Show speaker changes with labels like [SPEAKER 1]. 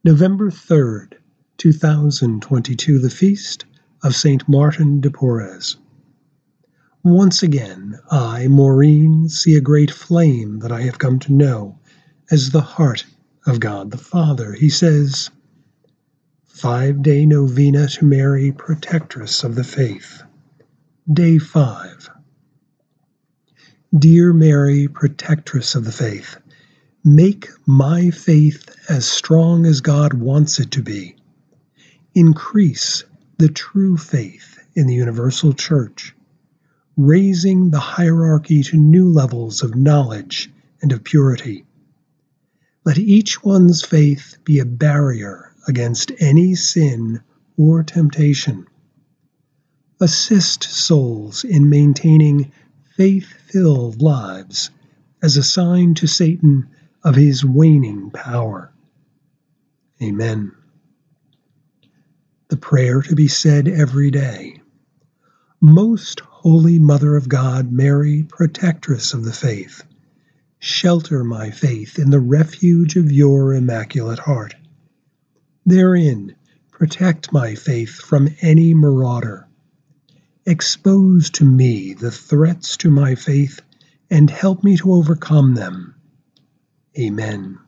[SPEAKER 1] November 3rd, 2022, the Feast of Saint Martin de Porres. Once again, I, Maureen, see a great flame that I have come to know as the heart of God the Father. He says, 5-Day Novena to Mary, Protectress of the Faith. Day 5. Dear Mary, Protectress of the Faith, make my faith as strong as God wants it to be. Increase the true faith in the universal church, raising the hierarchy to new levels of knowledge and of purity. Let each one's faith be a barrier against any sin or temptation. Assist souls in maintaining faith-filled lives as a sign to Satan of his waning power. Amen. The prayer to be said every day. Most Holy Mother of God, Mary, Protectress of the Faith, shelter my faith in the refuge of your Immaculate Heart. Therein protect my faith from any marauder. Expose to me the threats to my faith and help me to overcome them. Amen.